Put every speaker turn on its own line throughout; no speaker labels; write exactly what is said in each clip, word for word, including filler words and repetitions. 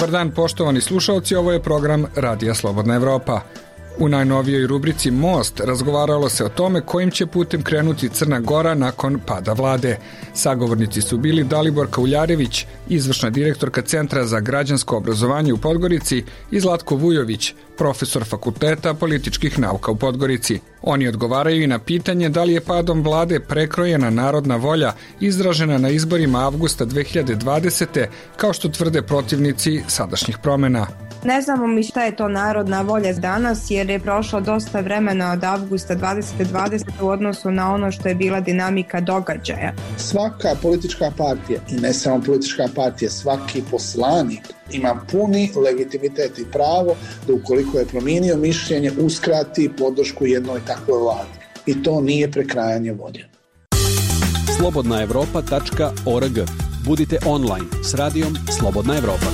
Dobar dan poštovani slušalci, ovo je program Radija Slobodna Evropa. U najnovijoj rubrici Most razgovaralo se o tome kojim će putem krenuti Crna Gora nakon pada vlade. Sagovornici su bili Dalibor Kauljarević, izvršna direktorka Centra za građansko obrazovanje u Podgorici, i Zlatko Vujović, profesor Fakulteta političkih nauka u Podgorici. Oni odgovaraju i na pitanje da li je padom vlade prekrojena narodna volja izražena na izborima avgusta dve hiljade dvadesete. kao što tvrde protivnici sadašnjih promjena.
Ne znamo mi šta je to narodna volja danas, jer je prošlo dosta vremena od avgusta dvadeset dvadeset u odnosu na ono što je bila dinamika događaja.
Svaka politička partija, i ne samo politička partija, svaki poslanik ima puni legitimitet i pravo da ukoliko je promijenio mišljenje uskrati podršku jednoj takvoj vladi. I to nije prekrajanje volje.
slobodna evropa tačka org. Budite online s radijom Slobodna Evropa.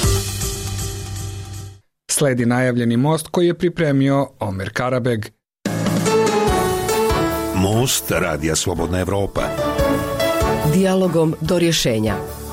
Sledi najavljeni most koji je pripremio Omer Karabeg.
Most Radija Slobodna Evropa.
Dijalogom do rješenja.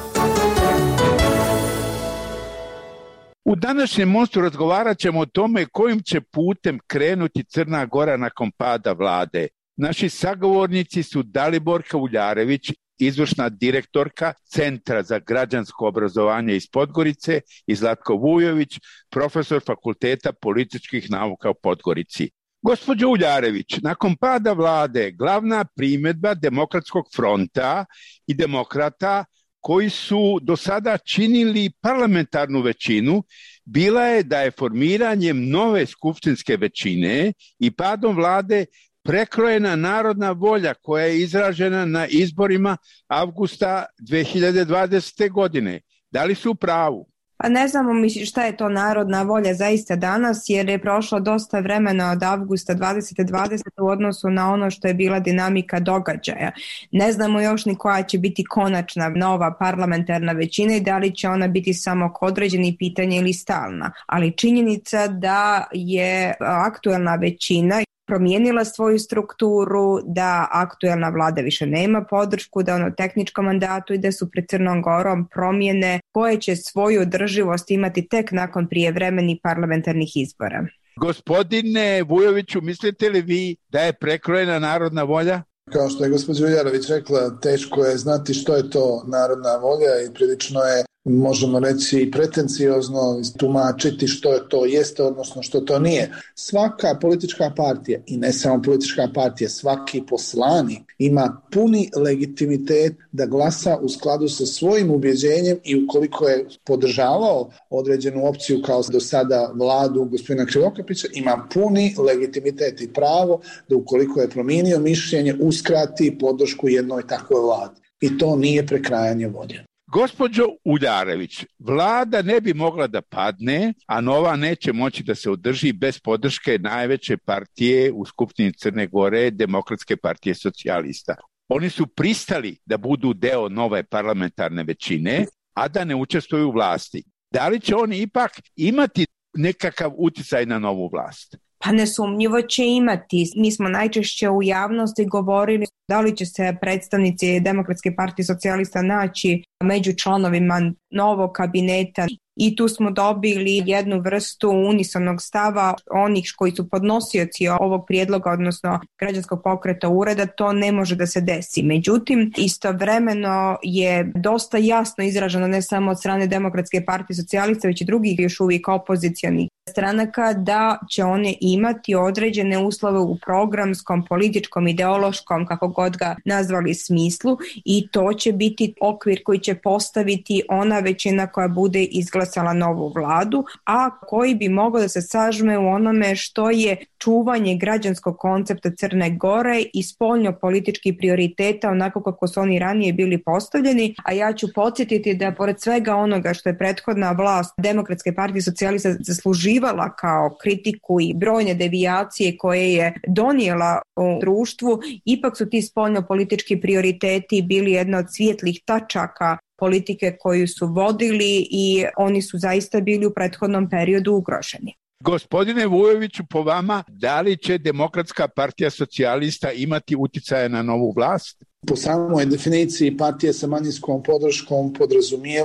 U današnjem mostu razgovarat ćemo o tome kojim će putem krenuti Crna Gora nakon pada vlade. Naši sagovornici su Dalibor Kauljarević, izvršna direktorka Centra za građansko obrazovanje iz Podgorice, i Zlatko Vujović, profesor Fakulteta političkih nauka u Podgorici. Gospođo Uljarević, nakon pada vlade glavna primjedba Demokratskog fronta i demokrata koji su do sada činili parlamentarnu većinu bila je da je formiranjem nove skupštinske većine i padom vlade prekrojena narodna volja koja je izražena na izborima avgusta dve hiljade dvadesete. godine. Da li su u pravu?
Pa ne znamo mi šta je to narodna volja zaista danas, jer je prošlo dosta vremena od avgusta dvadeset dvadeset u odnosu na ono što je bila dinamika događaja. Ne znamo još ni koja će biti konačna nova parlamentarna većina i da li će ona biti samo određeni pitanje ili stalna. Ali činjenica da je aktuelna većina promijenila svoju strukturu, da aktuelna vlada više nema podršku, da ono tehničkom mandatu i da su pred Crnom Gorom promjene koje će svoju održivost imati tek nakon prijevremenih parlamentarnih izbora.
Gospodine Vujoviću, mislite li vi da je prekrojena narodna volja?
Kao što je gospođa Uljarević rekla, teško je znati što je to narodna volja i prilično je, možemo reći, pretenciozno tumačiti što je to jeste, odnosno što to nije. Svaka politička partija, i ne samo politička partija, svaki poslanik ima puni legitimitet da glasa u skladu sa svojim ubjeđenjem i ukoliko je podržavao određenu opciju kao do sada vladu gospodina Krivokapića, ima puni legitimitet i pravo da ukoliko je promijenio mišljenje uskrati podršku jednoj takvoj vladi. I to nije prekrajanje volje.
Gospođo Uljarević, vlada ne bi mogla da padne, a nova neće moći da se održi bez podrške najveće partije u Skupštini Crne Gore, Demokratske partije socijalista. Oni su pristali da budu deo nove parlamentarne većine, a da ne učestvuju u vlasti. Da li će oni ipak imati nekakav utjecaj na novu vlast?
Pa nesumnjivo će imati. Mi smo najčešće u javnosti govorili da li će se predstavnici Demokratske partije socijalista naći među članovima novog kabineta. I tu smo dobili jednu vrstu unisonog stava onih koji su podnosioci ovog prijedloga, odnosno građanskog pokreta ureda, to ne može da se desi. Međutim, istovremeno je dosta jasno izraženo ne samo od strane Demokratske partije socijalista, već i drugih još uvijek opozicionih stranaka da će one imati određene uslove u programskom, političkom, ideološkom, kako god ga nazvali, smislu, i to će biti okvir koji će postaviti ona većina koja bude izglasala novu vladu, a koji bi mogao da se sažme u onome što je čuvanje građanskog koncepta Crne Gore i spoljno-političkih prioriteta onako kako su oni ranije bili postavljeni, a ja ću podsjetiti da pored svega onoga što je prethodna vlast Demokratske partije socijalista zasluživala kao kritiku i brojne devijacije koje je donijela u društvu, ipak su ti spoljno-politički prioriteti bili jedna od svijetlih tačaka politike koju su vodili i oni su zaista bili u prethodnom periodu ugroženi.
Gospodine Vujoviću, po vama, da li će Demokratska partija socijalista imati utjecaja na novu vlast?
Po samoj definiciji partije sa manjinskom podrškom podrazumijeva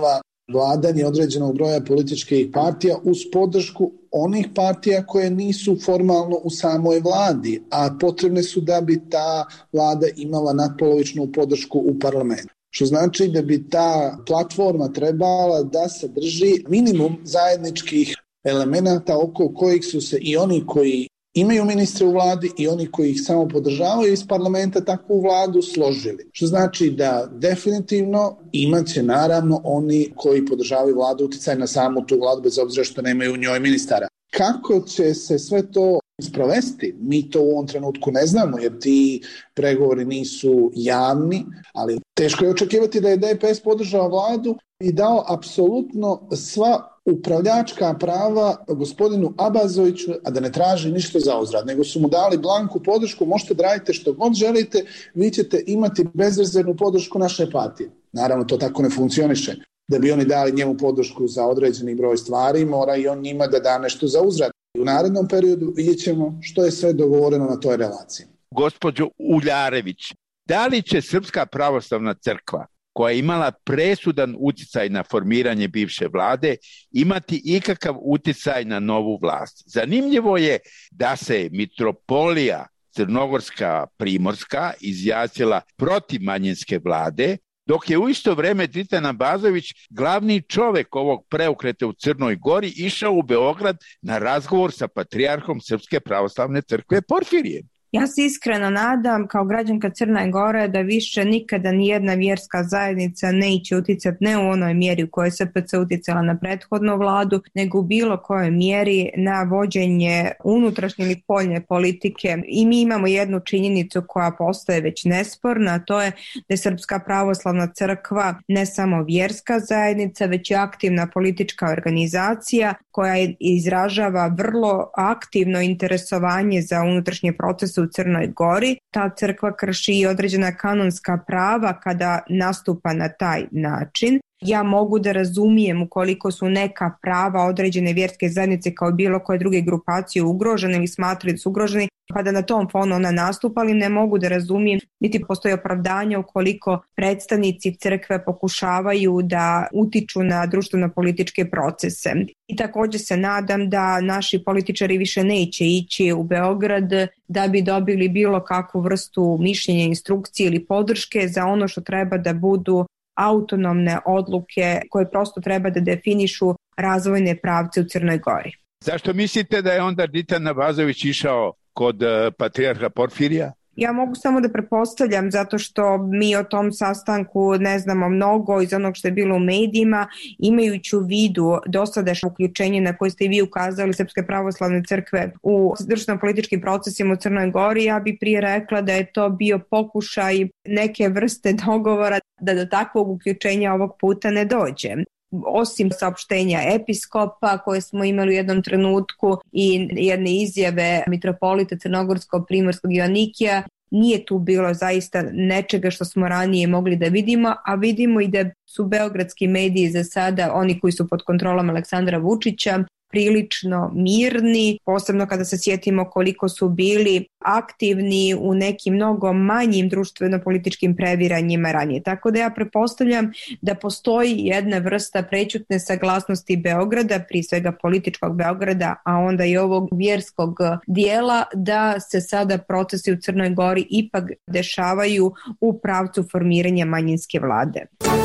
vladanje određenog broja političkih partija uz podršku onih partija koje nisu formalno u samoj vladi, a potrebne su da bi ta vlada imala nadpolovičnu podršku u parlamentu. Što znači da bi ta platforma trebala da sadrži minimum zajedničkih elemenata oko kojih su se i oni koji imaju ministre u vladi i oni koji ih samo podržavaju iz parlamenta takvu vladu složili. Što znači da definitivno imaće naravno oni koji podržavaju vladu uticaj na samu tu vladu bez obzira što nemaju u njoj ministara. Kako će se sve to sprovesti? Mi to u ovom trenutku ne znamo jer ti pregovori nisu javni, ali teško je očekivati da je D P S podržao vladu i dao apsolutno sva upravljačka prava gospodinu Abazoviću, a da ne traži ništa za uzvrat, nego su mu dali blanku podršku, možete da radite što god želite, vi ćete imati bezrezervnu podršku naše partije. Naravno, to tako ne funkcioniše. Da bi oni dali njemu podršku za određeni broj stvari, mora i on njima da da nešto za uzvrat. U narednom periodu vidjet ćemo što je sve dogovoreno na toj relaciji.
Gospođo Uljarević, da li će Srpska pravoslavna crkva, koja je imala presudan uticaj na formiranje bivše vlade, imati ikakav uticaj na novu vlast? Zanimljivo je da se mitropolija Crnogorska Primorska izjasnila protiv manjinske vlade, dok je u isto vreme Dritan Abazović, glavni čovek ovog preokreta u Crnoj Gori, išao u Beograd na razgovor sa patrijarhom Srpske pravoslavne crkve Porfirijem.
Ja se iskreno nadam kao građanka Crne Gore da više nikada nijedna vjerska zajednica neće uticati ne u onoj mjeri u kojoj se P C uticala na prethodnu vladu, nego u bilo kojoj mjeri na vođenje unutrašnje ili spoljne politike. I mi imamo jednu činjenicu koja postaje već nesporna, a to je da je Srpska pravoslavna crkva ne samo vjerska zajednica, već i aktivna politička organizacija koja izražava vrlo aktivno interesovanje za unutrašnje procese u Crnoj Gori. Ta crkva krši i određena kanonska prava kada nastupa na taj način. Ja mogu da razumijem ukoliko su neka prava određene vjerske zajednice kao bilo koje druge grupacije ugrožene ili smatraju da su ugroženi, pa da na tom fonu ona nastupa, ali ne mogu da razumijem niti postoji opravdanje ukoliko predstavnici crkve pokušavaju da utiču na društveno-političke procese. I također se nadam da naši političari više neće ići u Beograd da bi dobili bilo kakvu vrstu mišljenja, instrukcije ili podrške za ono što treba da budu autonomne odluke koje prosto treba da definišu razvojne pravce u Crnoj Gori.
Zašto mislite da je onda Dritan Abazović išao kod patrijarha Porfirija?
Ja mogu samo da pretpostavljam zato što mi o tom sastanku ne znamo mnogo iz onog što je bilo u medijima, imajući u vidu dosadašnje uključenje na koje ste i vi ukazali Srpske pravoslavne crkve u društveno-političkim procesima u Crnoj Gori. Ja bih prije rekla da je to bio pokušaj neke vrste dogovora da do takvog uključenja ovog puta ne dođe. Osim saopštenja episkopa koje smo imali u jednom trenutku i jedne izjave mitropolita Crnogorskog Primorskog Joanikija, nije tu bilo zaista nečega što smo ranije mogli da vidimo, a vidimo i da su beogradski mediji za sada, oni koji su pod kontrolom Aleksandra Vučića, prilično mirni, posebno kada se sjetimo koliko su bili aktivni u nekim mnogo manjim društveno-političkim previranjima ranije. Tako da ja pretpostavljam da postoji jedna vrsta prećutne saglasnosti Beograda, prije svega političkog Beograda, a onda i ovog vjerskog dijela, da se sada procesi u Crnoj Gori ipak dešavaju u pravcu formiranja manjinske vlade.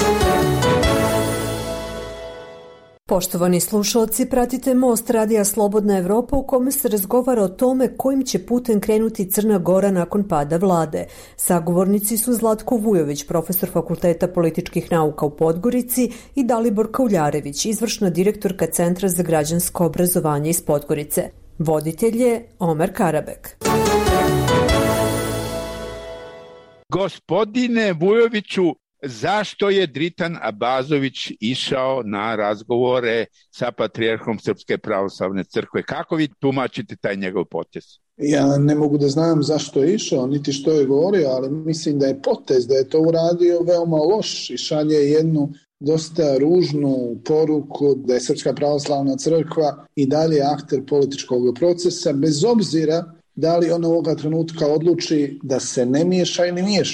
Poštovani slušalci, pratite Most Radija Slobodna Evropa u kome se razgovara o tome kojim će putem krenuti Crna Gora nakon pada vlade. Sagovornici su Zlatko Vujović, profesor Fakulteta političkih nauka u Podgorici, i Daliborka Uljarević, izvršna direktorka Centra za građansko obrazovanje iz Podgorice. Voditelj je Omer Karabek.
Gospodine Vujoviću, zašto je Dritan Abazović išao na razgovore sa patrijarhom Srpske pravoslavne crkve? Kako vi tumačite taj njegov potez?
Ja ne mogu da znam zašto je išao, niti što je govorio, ali mislim da je potez, da je to uradio veoma loš i šalje jednu dosta ružnu poruku da je Srpska pravoslavna crkva i dalje akter političkog procesa, bez obzira da li on ovoga trenutka odluči da se ne miješa ili miješa.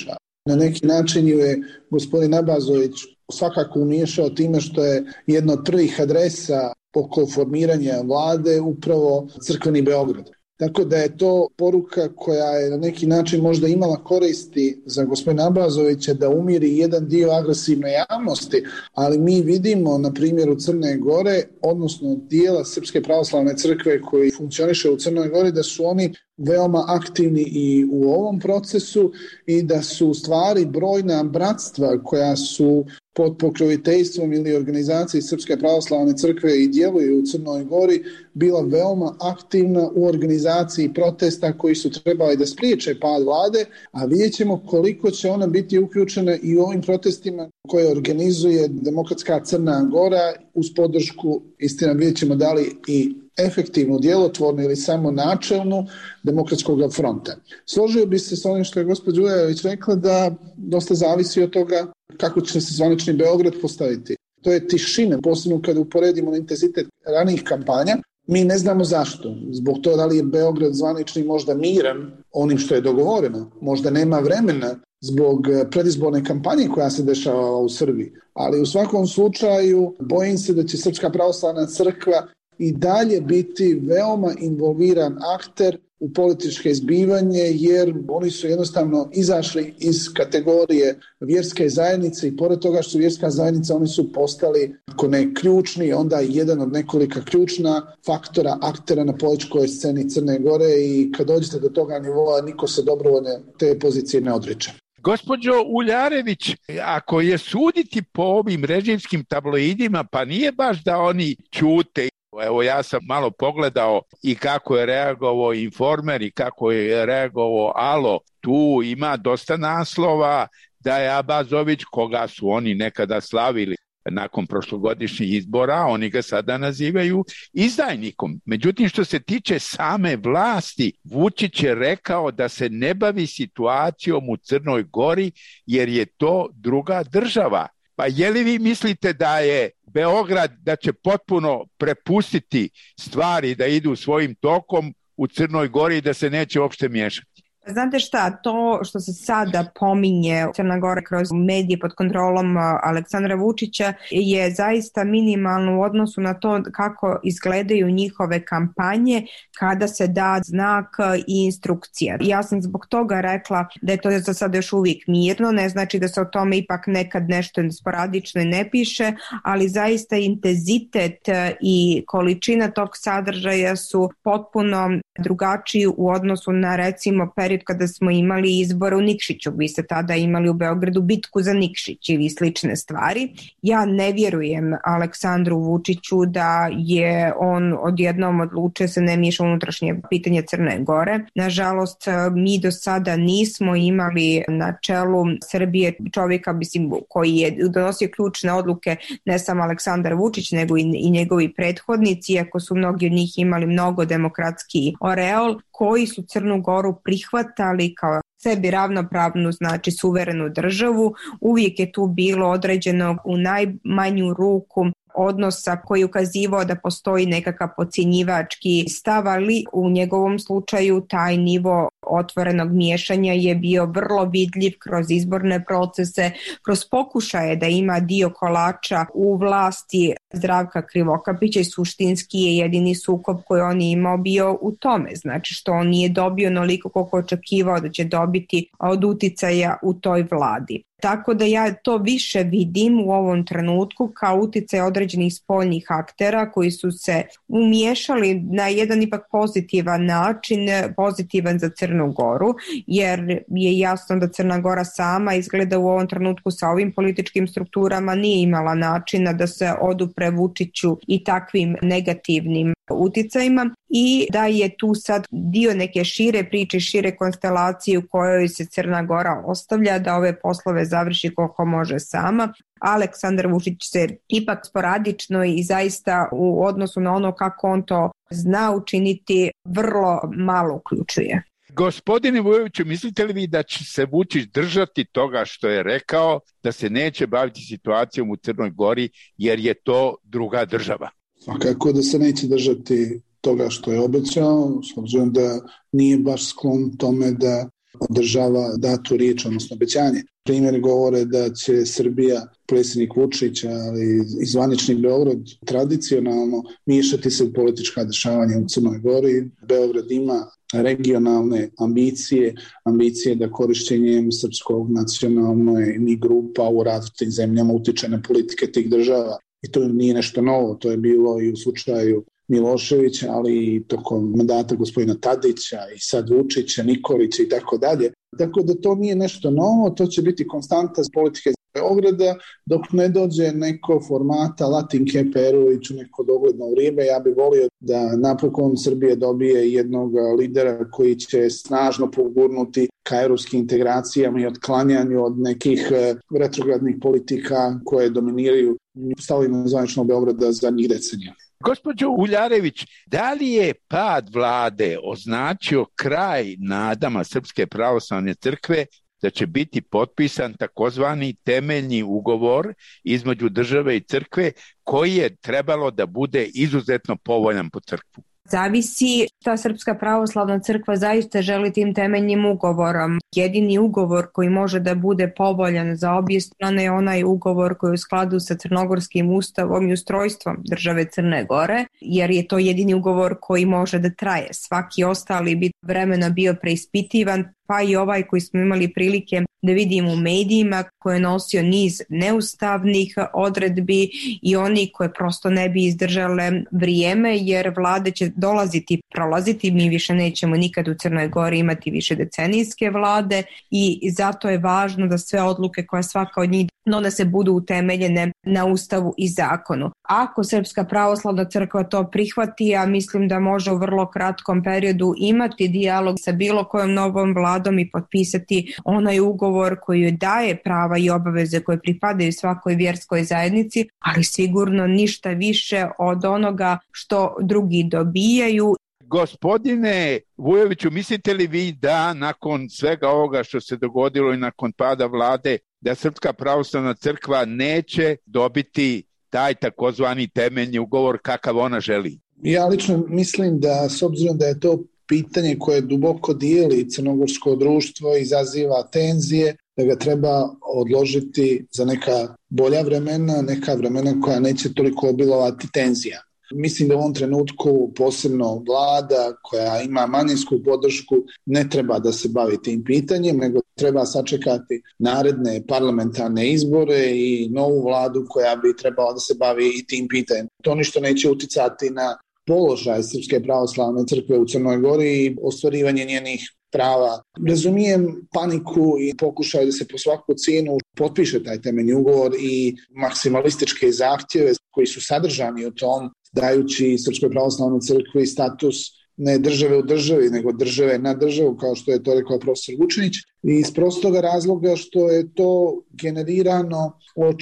Na neki način ju je gospodin Abazović svakako umiješao time što je jedno od prvih adresa oko formiranja vlade upravo crkveni Beograd. Tako da je to poruka koja je na neki način možda imala koristi za gospodina Abazovića da umiri jedan dio agresivne javnosti, ali mi vidimo na primjeru Crne Gore, odnosno dijela Srpske pravoslavne crkve koji funkcioniše u Crnoj Gori, da su oni veoma aktivni i u ovom procesu i da su u stvari brojna bratstva koja su pod pokroviteljstvom ili organizaciji Srpske pravoslavne crkve i djeluju u Crnoj Gori bila veoma aktivna u organizaciji protesta koji su trebali da spriječe pad vlade, a vidjet ćemo koliko će ona biti uključena i u ovim protestima koje organizuje Demokratska Crna Gora uz podršku, istina vidjet ćemo da li i efektivnu, djelotvornu ili samo načelnu Demokratskog fronta. Složio bi se s onim što je gospođa Ujarević rekla da dosta zavisi od toga kako će se zvanični Beograd postaviti. To je tišina, posebno kada uporedimo na intenzitet ranijih kampanja. Mi ne znamo zašto. Zbog toga da li je Beograd zvanični možda miran onim što je dogovoreno. Možda nema vremena zbog predizborne kampanje koja se dešava u Srbiji. Ali u svakom slučaju bojim se da će Srpska pravoslavna crkva i dalje biti veoma involviran akter u političke zbivanje, jer oni su jednostavno izašli iz kategorije vjerske zajednice i pored toga što su vjerska zajednica, oni su postali, ako ne ključni, onda jedan od nekolika ključna faktora, aktera na političkoj sceni Crne Gore i kad dođete do toga nivoa, niko se dobrovoljno te pozicije ne odriče.
Gospođo Uljarević, ako je suditi po ovim režimskim tabloidima, pa nije baš da oni ćute. Evo ja sam malo pogledao i kako je reagovao Informer i kako je reagovao Alo. Tu ima dosta naslova da je Abazović, koga su oni nekada slavili nakon prošlogodišnjih izbora, oni ga sada nazivaju izdajnikom. Međutim, što se tiče same vlasti, Vučić je rekao da se ne bavi situacijom u Crnoj Gori jer je to druga država. Pa je li vi mislite da je Beograd da će potpuno prepustiti stvari da idu svojim tokom u Crnoj Gori i da se neće uopšte miješati?
Znate šta, to što se sada pominje Crna Gora kroz medije pod kontrolom Aleksandra Vučića je zaista minimalno u odnosu na to kako izgledaju njihove kampanje kada se da znak i instrukcija. Ja sam zbog toga rekla da je to za sada još uvijek mirno, ne znači da se o tome ipak nekad nešto sporadično ne piše, ali zaista intenzitet i količina tog sadržaja su potpuno drugačiji u odnosu na recimo period kada smo imali izbore u Nikšiću. Vi ste tada imali u Beogradu bitku za Nikšić ili slične stvari. Ja ne vjerujem Aleksandru Vučiću da je on odjednom odlučio se ne miješa unutrašnje pitanje Crne Gore. Nažalost, mi do sada nismo imali na čelu Srbije čovjeka mislim, koji je donosio ključne odluke, ne samo Aleksandar Vučić, nego i, i njegovi prethodnici, iako su mnogi od njih imali mnogo demokratski oreol, koji su Crnu Goru prihvatali kao sebi ravnopravnu, znači suverenu državu. Uvijek je tu bilo određeno u najmanju ruku odnosa koji je ukazivao da postoji nekakav podcjenjivački stav, ali u njegovom slučaju taj nivo otvorenog miješanja je bio vrlo vidljiv kroz izborne procese, kroz pokušaje da ima dio kolača u vlasti Zdravka Krivokapića i suštinski je jedini sukob koji on je imao bio u tome, znači što on nije dobio onoliko koliko očekivao da će dobiti od uticaja u toj vladi. Tako da ja to više vidim u ovom trenutku kao uticaj određenih spoljnih aktera koji su se umiješali na jedan ipak pozitivan način, pozitivan za Crnu Goru, jer je jasno da Crna Gora sama izgleda u ovom trenutku sa ovim političkim strukturama nije imala načina da se odupre Vučiću i takvim negativnim uticajima i da je tu sad dio neke šire priče, šire konstelacije u kojoj se Crna Gora ostavlja da ove poslove završi koliko može sama. Aleksandar Vučić se ipak sporadično i zaista u odnosu na ono kako on to zna učiniti vrlo malo uključuje.
Gospodine Vujoviću, mislite li vi da će se Vučić držati toga što je rekao da se neće baviti situacijom u Crnoj Gori jer je to druga država?
Svakako da se neće držati toga što je obećao, s obzirom da nije baš sklon tome da održava datu riječ, odnosno obećanje. primjeri govore da će Srbija, predsjednik Vučić, ali i zvanični Beograd tradicionalno miješati se u politička dešavanja u Crnoj Gori. Beograd ima regionalne ambicije, ambicije da korišćenjem srpskog nacionalnih grupa u različitim zemljama utiče na politike tih država. I to nije nešto novo, to je bilo i u slučaju Miloševića, ali i tokom mandata gospodina Tadića i sad Vučića, Nikolića i tako dalje. Tako da to nije nešto novo, to će biti konstanta politike Beograda dok ne dođe neko formata Latinke Perović u neko dogledno vrijeme. Ja bih volio da napokon Srbija dobije jednog lidera koji će snažno pogurnuti ka evropskim integracijama i otklanjanju od nekih retrogradnih politika koje dominiraju stavovima zvaničnog Beograda zadnjih decenija.
Gospođo Uljarević, da li je pad vlade označio kraj nadama Srpske pravoslavne crkve da će biti potpisan takozvani temeljni ugovor između države i crkve koji je trebalo da bude izuzetno povoljan po crkvu?
Zavisi šta Srpska pravoslavna crkva zaista želi tim temeljnim ugovorom. Jedini ugovor koji može da bude povoljan za obje strane je onaj ugovor koji je u skladu sa crnogorskim ustavom i ustrojstvom države Crne Gore, jer je to jedini ugovor koji može da traje. Svaki ostali bi vremena bio preispitivan, pa i ovaj koji smo imali prilike da vidimo u medijima, koji je nosio niz neustavnih odredbi i oni koje prosto ne bi izdržale vrijeme, jer vlade će dolaziti, prolaziti, mi više nećemo nikad u Crnoj Gori imati više decenijske vlade i zato je važno da sve odluke koje svaka od njih donese budu utemeljene na ustavu i zakonu. Ako Srpska pravoslavna crkva to prihvati, ja mislim da može u vrlo kratkom periodu imati dijalog sa bilo kojom novom vladom i potpisati onaj ugovor koji joj daje prava i obaveze koje pripadaju svakoj vjerskoj zajednici, ali sigurno ništa više od onoga što drugi dobijaju.
Gospodine Vujoviću, mislite li vi da nakon svega ovoga što se dogodilo i nakon pada vlade, da Srpska pravoslavna crkva neće dobiti taj takozvani temeljni ugovor kakav ona želi?
Ja lično mislim da, s obzirom da je to pitanje koje duboko dijeli crnogorsko društvo, izaziva tenzije, da ga treba odložiti za neka bolja vremena, neka vremena koja neće toliko obilovati tenzija. Mislim da u ovom trenutku posebno vlada koja ima manjinsku podršku ne treba da se bavi tim pitanjem, nego treba sačekati naredne parlamentarne izbore i novu vladu koja bi trebala da se bavi i tim pitanjem. To ništa neće uticati na položaj Srpske pravoslavne crkve u Crnoj Gori i ostvarivanje njenih prava. Razumijem paniku i pokušaj da se po svaku cijenu potpiše taj temeljni ugovor i maksimalističke zahtjeve koji su sadržani u tom, dajući Srpskoj pravoslavnoj crkvi status ne države u državi, nego države na državu, kao što je to rekao profesor Vučinić. I iz prostoga razloga što je to generirano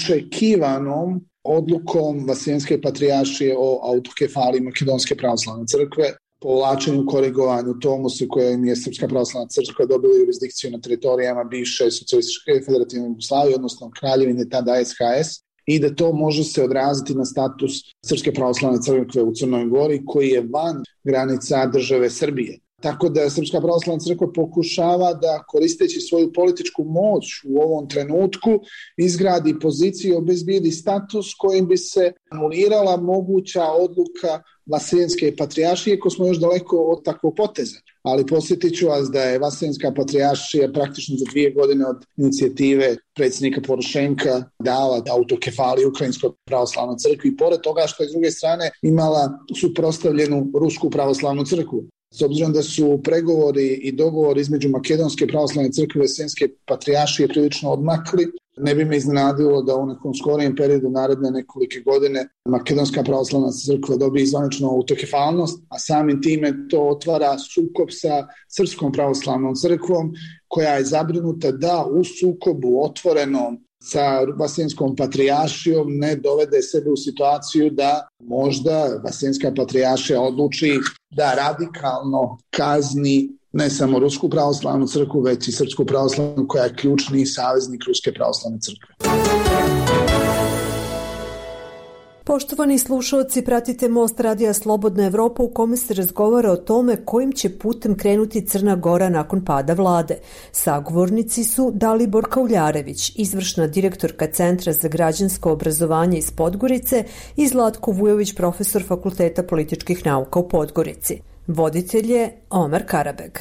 očekivanom odlukom Vaseljenske patrijaršije o autokefaliji Makedonske pravoslavne crkve, povlačenju, korigovanju tomusa kojim je Srpska pravoslavna crkva dobila jurisdikciju na teritorijama bivše socijalističke federativne Jugoslavije, odnosno Kraljevine, tada S H S, i da to može se odraziti na status Srpske pravoslavne crkve u Crnoj Gori, koji je van granica države Srbije. Tako da Srpska pravoslavna crkva pokušava da, koristeći svoju političku moć u ovom trenutku, izgradi poziciju i obezbijedi status kojim bi se anulirala moguća odluka Vaseljenske patrijaršije, ko smo još daleko od takvog poteza. Ali posjetit ću vas da je Vaseljenska patrijaršija praktično za dvije godine od inicijative predsjednika Porošenka dala autokefaliju Ukrajinskoj pravoslavnoj crkvi, i pored toga što je s druge strane imala suprotstavljenu Rusku pravoslavnu crkvu. S obzirom da su pregovori i dogovori između Makedonske pravoslavne crkve i Vaseljenske patrijaršije prilično odmakli, ne bi me iznenadilo da u nekom skorijem periodu naredne nekolike godine Makedonska pravoslavna crkva dobije zvaničnu autokefalnost, a samim time to otvara sukob sa Srpskom pravoslavnom crkvom, koja je zabrinuta da u sukobu otvorenom sa Vaseljenskom patrijaršijom ne dovede sebe u situaciju da možda Vaseljenska patrijaršija odluči da radikalno kazni ne samo Rusku pravoslavnu crkvu, već i Srpsku pravoslavnu, koja je ključni saveznik Ruske pravoslavne crkve.
Poštovani slušalci, pratite Most radija Slobodna Evropa u kome se razgovara o tome kojim će putem krenuti Crna Gora nakon pada vlade. Sagovornici su Dalibor Kauljarević, izvršna direktorka Centra za građansko obrazovanje iz Podgorice, i Zlatko Vujović, profesor Fakulteta političkih nauka u Podgorici. Voditelj je Omer Karabeg.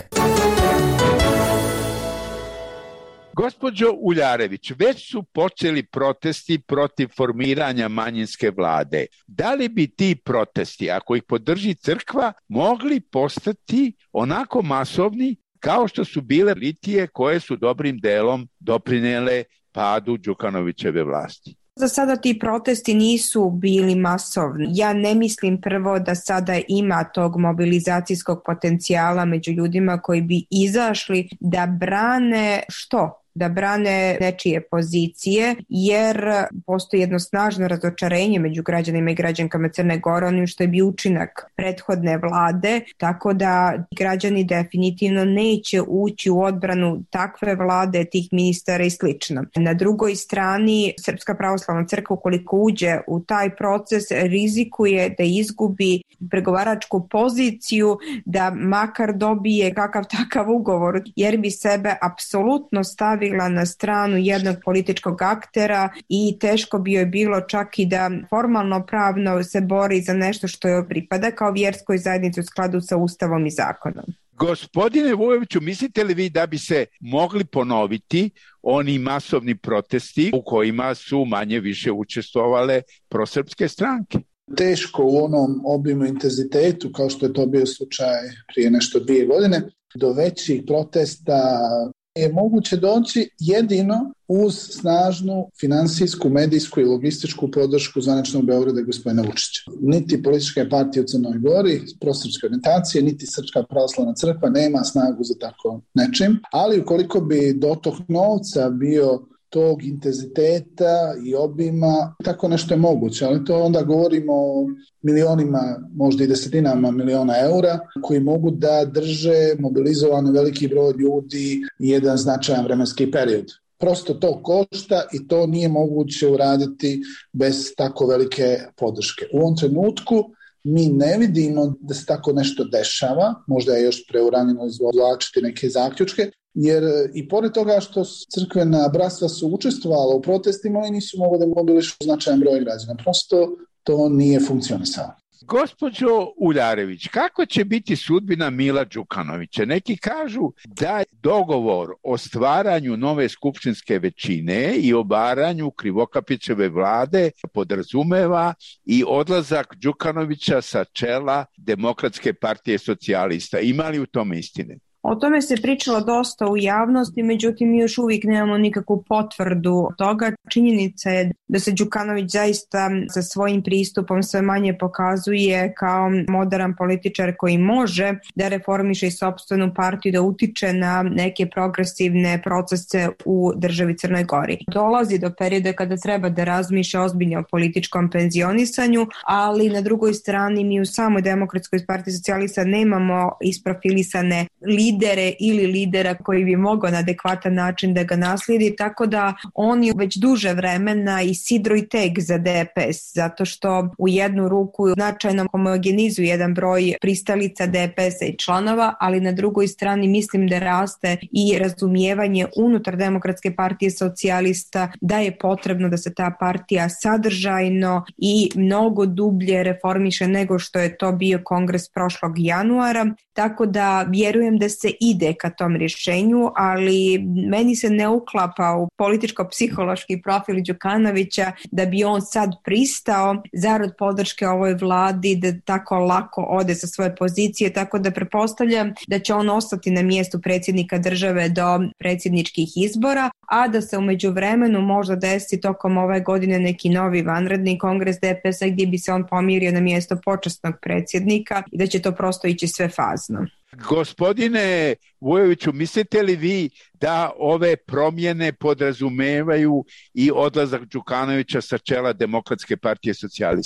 Gospođo Uljarević, već su počeli protesti protiv formiranja manjinske vlade. Da li bi ti protesti, ako ih podrži crkva, mogli postati onako masovni kao što su bile litije koje su dobrim delom doprinele padu Đukanovićeve vlasti?
Za sada ti protesti nisu bili masovni. Ja ne mislim prvo da sada ima tog mobilizacijskog potencijala među ljudima koji bi izašli da brane što? Da brane nečije pozicije, jer postoji jedno snažno razočarenje među građanima i građankama Crne Gore onim što je bio učinak prethodne vlade, tako da građani definitivno neće ući u odbranu takve vlade, tih ministara i slično. Na drugoj strani, Srpska pravoslavna crkva, ukoliko uđe u taj proces, rizikuje da izgubi pregovaračku poziciju, da makar dobije kakav takav ugovor, jer bi sebe apsolutno stavila na stranu jednog političkog aktera i teško bi joj bilo čak i da formalno pravno se bori za nešto što joj pripada kao vjerskoj zajednici u skladu sa Ustavom i zakonom.
Gospodine Vujoviću, mislite li vi da bi se mogli ponoviti oni masovni protesti u kojima su manje više učestvovale prosrpske stranke?
Teško u onom obimu intenzitetu kao što je to bio slučaj prije nešto dvije godine. Do većih protesta je moguće doći jedino uz snažnu finansijsku, medijsku i logističku podršku zvaničnog Beograda i gospodina Vučića. Niti političke partije u Crnoj Gori, prosrpske orijentacije, niti Srpska pravoslavna crkva nema snagu za tako nečim, ali ukoliko bi dotok novca bio tog intenziteta i obima, tako nešto je moguće, ali to onda govorimo o milionima, možda i desetinama miliona eura, koji mogu da drže mobilizovano veliki broj ljudi i jedan značajan vremenski period. Prosto to košta i to nije moguće uraditi bez tako velike podrške. U ovom trenutku mi ne vidimo da se tako nešto dešava, možda je još preuranjeno izvlačiti neke zaključke, jer i pored toga što crkvena bratstva su učestvovala u protestima, oni nisu mogli da mobilišu značajan broj građana. Prosto to nije funkcionisalo.
Gospođo Uljarević, kako će biti sudbina Mila Đukanovića? Neki kažu da dogovor o stvaranju nove skupštinske većine i obaranju Krivokapićeve vlade podrazumeva i odlazak Đukanovića sa čela Demokratske partije socijalista. Ima li u tome istine?
O tome se pričalo dosta u javnosti, međutim mi još uvijek nemamo nikakvu potvrdu toga. Činjenica je da se Đukanović zaista sa svojim pristupom sve manje pokazuje kao moderan političar koji može da reformiše i sopstvenu partiju, da utiče na neke progresivne procese u državi Crnoj Gori. Dolazi do perioda kada treba da razmišlja ozbiljno o političkom penzionisanju, ali na drugoj strani mi u samoj Demokratskoj partiji socijalista nemamo isprofilisane lidere lidere ili lidera koji bi mogao na adekvatan način da ga naslijedi, tako da on je već duže vremena i sidro i teg za D P S, zato što u jednu ruku značajno homogenizuje jedan broj pristalica D P S-a i članova, ali na drugoj strani mislim da raste i razumijevanje unutar Demokratske partije socijalista da je potrebno da se ta partija sadržajno i mnogo dublje reformiše nego što je to bio kongres prošlog januara, tako da vjerujem da se ide ka tom rješenju, ali meni se ne uklapa u političko-psihološki profil Đukanovića da bi on sad pristao zarad podrške ovoj vladi da tako lako ode sa svoje pozicije, tako da pretpostavljam da će on ostati na mjestu predsjednika države do predsjedničkih izbora, a da se u međuvremenu možda desi tokom ove godine neki novi vanredni kongres D P S-a gdje bi se on pomirio na mjesto počasnog predsjednika i da će to prosto ići sve fazno.
Gospodine Vujoviću, mislite li vi da ove promjene podrazumevaju i odlazak Đukanovića sa čela Demokratske partije socijalista?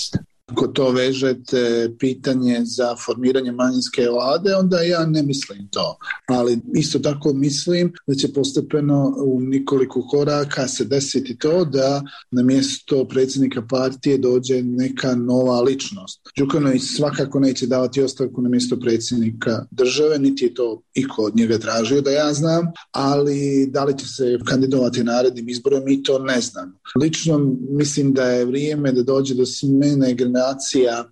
Ako to vežete pitanje za formiranje manjinske vlade, onda ja ne mislim to. Ali isto tako mislim da će postepeno u nekoliko koraka se desiti to da na mjesto predsjednika partije dođe neka nova ličnost. Đukanović svakako neće davati ostavku na mjesto predsjednika države, niti je to iko od njega tražio da ja znam, ali da li će se kandidovati narednim izborom, mi to ne znam. Lično mislim da je vrijeme da dođe do smjene generacija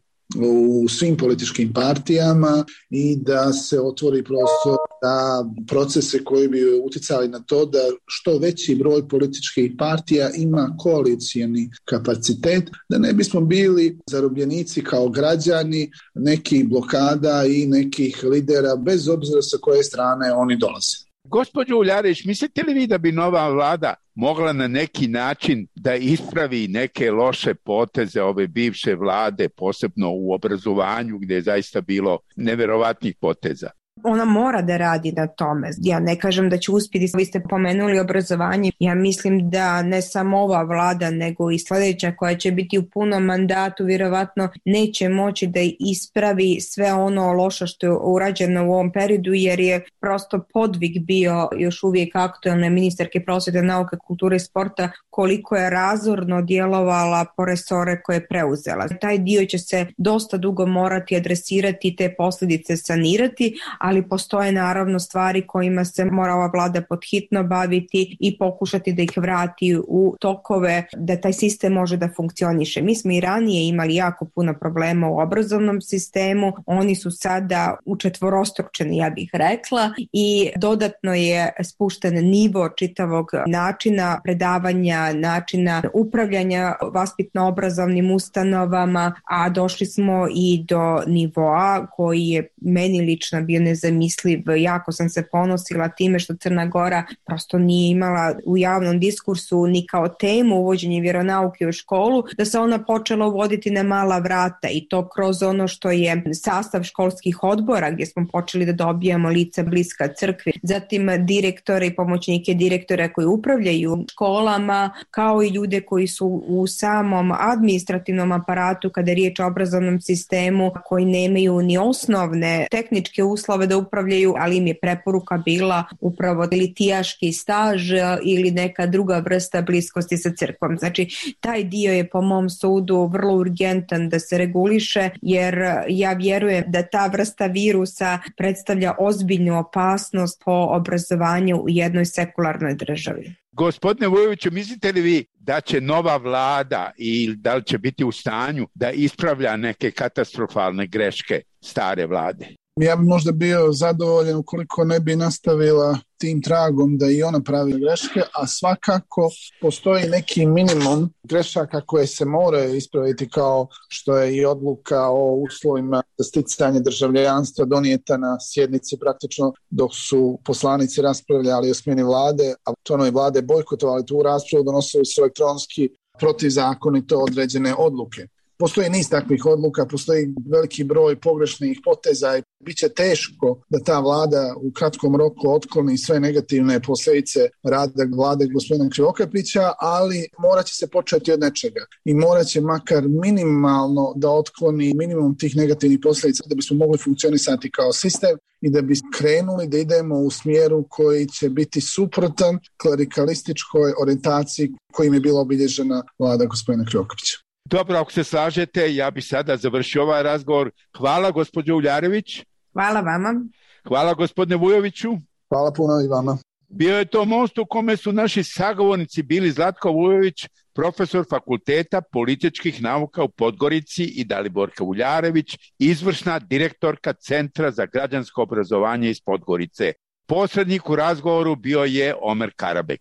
u svim političkim partijama i da se otvori prostor da procese koji bi utjecali na to da što veći broj političkih partija ima koalicijni kapacitet, da ne bismo bili zarobljenici kao građani nekih blokada i nekih lidera bez obzira sa koje strane oni dolaze.
Gospođo Uljarić, mislite li vi da bi nova vlada mogla na neki način da ispravi neke loše poteze ove bivše vlade, posebno u obrazovanju gdje je zaista bilo neverovatnih poteza?
Ona mora da radi na tome. Ja ne kažem da će uspjeti, vi ste pomenuli obrazovanje. Ja mislim da ne samo ova vlada, nego i sljedeća koja će biti u punom mandatu, vjerovatno neće moći da ispravi sve ono loše što je urađeno u ovom periodu, jer je prosto podvig bio još uvijek aktualne ministarke prosvjete, nauke, kulture i sporta, koliko je razorno djelovala po resore koje je preuzela. Taj dio će se dosta dugo morati adresirati, te posljedice sanirati, ali postoje naravno stvari kojima se mora ova vlada podhitno baviti i pokušati da ih vrati u tokove, da taj sistem može da funkcioniše. Mi smo i ranije imali jako puno problema u obrazovnom sistemu, oni su sada učetvorostručeni, ja bih rekla, i dodatno je spušten nivo čitavog načina predavanja, načina upravljanja vaspitno-obrazovnim ustanovama, a došli smo i do nivoa koji je meni lično bio nezamisliv. Jako sam se ponosila time što Crna Gora prosto nije imala u javnom diskursu ni kao temu uvođenje vjeronauke u školu, da se ona počela uvoditi na mala vrata i to kroz ono što je sastav školskih odbora gdje smo počeli da dobijamo lica bliska crkvi, zatim direktore i pomoćnike direktora koji upravljaju školama, kao i ljude koji su u samom administrativnom aparatu kada je riječ o obrazovnom sistemu, koji nemaju ni osnovne tehničke uslove da upravljaju, ali im je preporuka bila upravo litijaški staž ili neka druga vrsta bliskosti sa crkvom. Znači, taj dio je po mom sudu vrlo urgentan da se reguliše, jer ja vjerujem da ta vrsta virusa predstavlja ozbiljnu opasnost po obrazovanju u jednoj sekularnoj državi.
Gospodine Vujoviću, mislite li vi da će nova vlada i da li će biti u stanju da ispravlja neke katastrofalne greške stare vlade?
Ja bi možda bio zadovoljan ukoliko ne bi nastavila tim tragom da i ona pravi greške, a svakako postoji neki minimum grešaka koje se moraju ispraviti, kao što je i odluka o uslovima za sticanje državljanstva donijeta na sjednici praktično dok su poslanici raspravljali o smjeni vlade, a članovi vlade bojkotovali tu raspravu, donosili su elektronski protivzakonito određene odluke. Postoji niz takvih odluka, postoji veliki broj pogrešnih poteza i bit će teško da ta vlada u kratkom roku otkloni sve negativne posljedice rada vlade gospodina Krivokapića, ali morat će se početi od nečega i morat će makar minimalno da otkloni minimum tih negativnih posljedica da bismo mogli funkcionisati kao sistem i da bi krenuli da idemo u smjeru koji će biti suprotan klerikalističkoj orijentaciji kojim je bila obilježena vlada gospodina Krivokapića.
Dobro, ako se slažete, ja bih sada završio ovaj razgovor. Hvala gospođo Uljarević.
Hvala vama.
Hvala gospodine Vujoviću.
Hvala puno i vama.
Bio je to most u kome su naši sagovornici bili Zlatko Vujović, profesor Fakulteta političkih nauka u Podgorici, i Daliborka Uljarević, izvršna direktorka Centra za građansko obrazovanje iz Podgorice. Posrednik u razgovoru bio je Omer Karabek.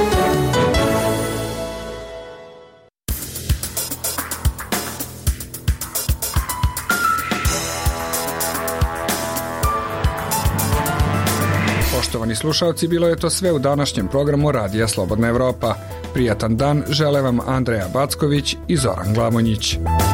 Poštovani slušalci, bilo je to sve u današnjem programu Radija Slobodna Evropa. Prijatan dan žele vam Andreja Backović i Zoran Glamonjić.